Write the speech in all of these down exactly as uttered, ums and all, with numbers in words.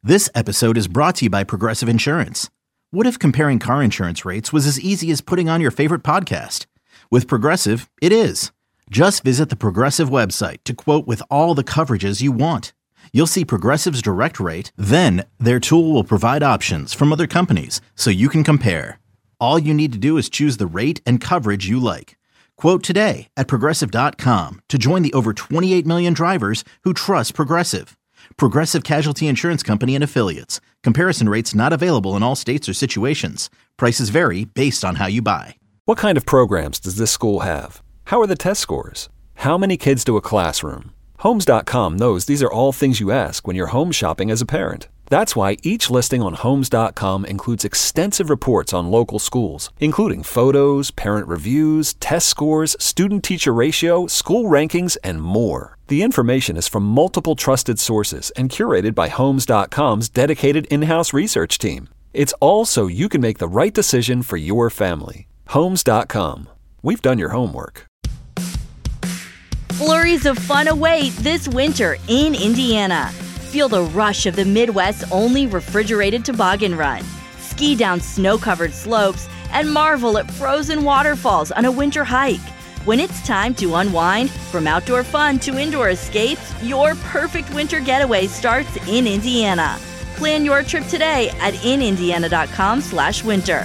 This episode is brought to you by Progressive Insurance. What if comparing car insurance rates was as easy as putting on your favorite podcast? With Progressive, it is. Just visit the Progressive website to quote with all the coverages you want. You'll see Progressive's direct rate, then their tool will provide options from other companies so you can compare. All you need to do is choose the rate and coverage you like. Quote today at Progressive dot com to join the over twenty-eight million drivers who trust Progressive. Progressive Casualty Insurance Company and Affiliates. Comparison rates not available in all states or situations. Prices vary based on how you buy. What kind of programs does this school have? How are the test scores? How many kids do a classroom? Homes dot com knows these are all things you ask when you're home shopping as a parent. That's why each listing on Homes dot com includes extensive reports on local schools, including photos, parent reviews, test scores, student-teacher ratio, school rankings, and more. The information is from multiple trusted sources and curated by Homes dot com's dedicated in-house research team. It's all so you can make the right decision for your family. Homes dot com. We've done your homework. Flurries of fun await this winter in Indiana. Feel the rush of the Midwest's only refrigerated toboggan run. Ski down snow-covered slopes and marvel at frozen waterfalls on a winter hike. When it's time to unwind, from outdoor fun to indoor escapes, your perfect winter getaway starts in Indiana. Plan your trip today at in indiana dot com slash winter.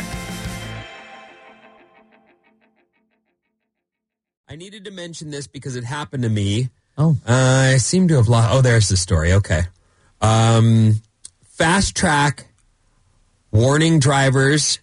I needed to mention this because it happened to me. Oh. Uh, I seem to have lost. Oh, there's the story. Okay. Um, Fast Track warning drivers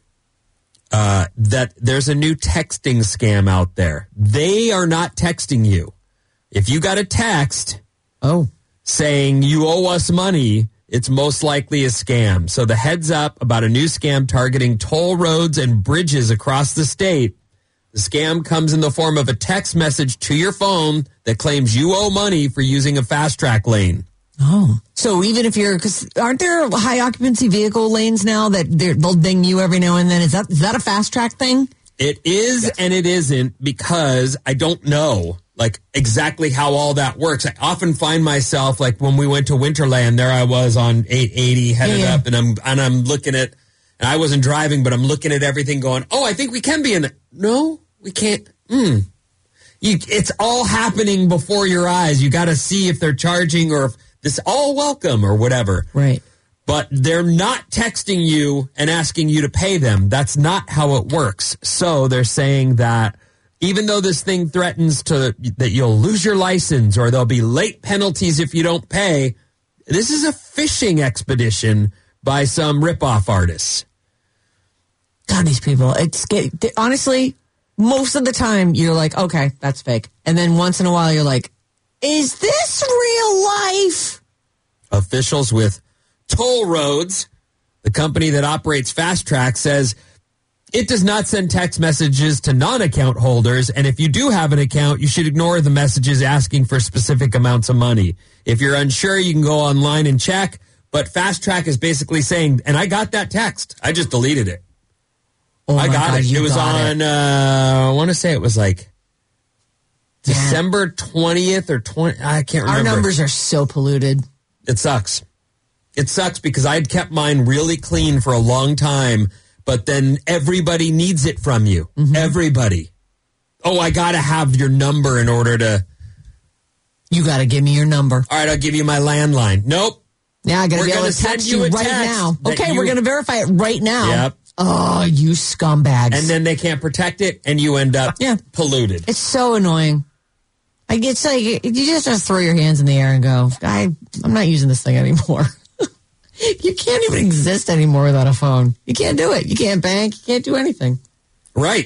uh, that there's a new texting scam out there. They are not texting you. If you got a text oh. saying you owe us money, it's most likely a scam. So the heads up about a new scam targeting toll roads and bridges across the state. The scam comes in the form of a text message to your phone that claims you owe money for using a fast track lane. Oh, so even if you're, because aren't there high occupancy vehicle lanes now that they'll ding you every now and then? Is that is that a fast track thing? It is, yes. And it isn't, because I don't know like exactly how all that works. I often find myself like when we went to Winterland, there I was on eight eighty headed yeah, yeah. up, and I'm and I'm looking at, and I wasn't driving, but I'm looking at everything, going, oh, I think we can be in it. No. We can't. Mm. You, it's all happening before your eyes. You got to see if they're charging or if this all welcome or whatever. Right. But they're not texting you and asking you to pay them. That's not how it works. So they're saying that even though this thing threatens to that you'll lose your license or there'll be late penalties if you don't pay, this is a fishing expedition by some ripoff artists. God, these people. It's they, honestly. Most of the time, you're like, okay, that's fake. And then once in a while, you're like, is this real life? Officials with Toll Roads, the company that operates Fast Track, says it does not send text messages to non-account holders. And if you do have an account, you should ignore the messages asking for specific amounts of money. If you're unsure, you can go online and check. But Fast Track is basically saying, and I got that text. I just deleted it. Oh I got God, it. It was on, it. Uh, I want to say it was like yeah. December twentieth or twenty. I can't remember. Our numbers are so polluted. It sucks. It sucks because I had kept mine really clean for a long time, but then everybody needs it from you. Mm-hmm. Everybody. Oh, I got to have your number in order to. You got to give me your number. All right, I'll give you my landline. Nope. Yeah, I got to be able to text you, you right now. Okay, you... we're going to verify it right now. Yep. Oh, you scumbags. And then they can't protect it, and you end up yeah. polluted. It's so annoying. I It's like, you just have to throw your hands in the air and go, I, I'm not using this thing anymore. You can't even exist anymore without a phone. You can't do it. You can't bank. You can't do anything. Right.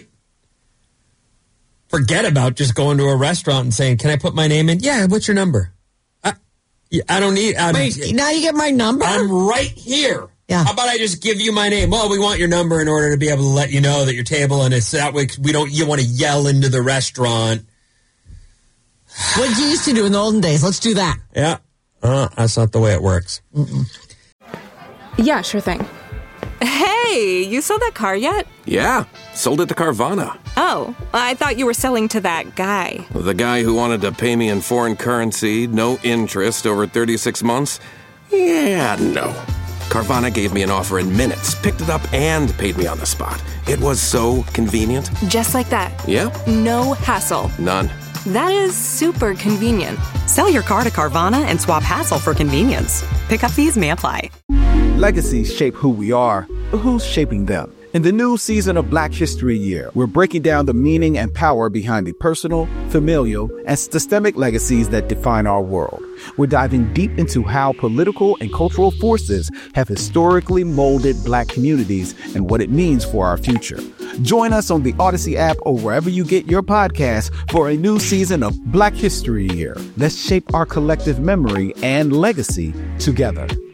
Forget about just going to a restaurant and saying, can I put my name in? Yeah, what's your number? I, I don't need... I'm, Wait, now you get my number? I'm right here. Yeah. How about I just give you my name? Well, we want your number in order to be able to let you know that your table, and it's that way we don't. You want to yell into the restaurant. What you used to do in the olden days. Let's do that. Yeah. Uh, that's not the way it works. Mm-mm. Yeah, sure thing. Hey, you sold that car yet? Yeah, sold it to Carvana. Oh, I thought you were selling to that guy. The guy who wanted to pay me in foreign currency, no interest, over thirty-six months? Yeah, no. Carvana gave me an offer in minutes, picked it up, and paid me on the spot. It was so convenient. Just like that. Yeah. No hassle. None. That is super convenient. Sell your car to Carvana and swap hassle for convenience. Pickup fees may apply. Legacies shape who we are, but who's shaping them? In the new season of Black History Year, we're breaking down the meaning and power behind the personal, familial, and systemic legacies that define our world. We're diving deep into how political and cultural forces have historically molded Black communities and what it means for our future. Join us on the Odyssey app or wherever you get your podcasts for a new season of Black History Year. Let's shape our collective memory and legacy together.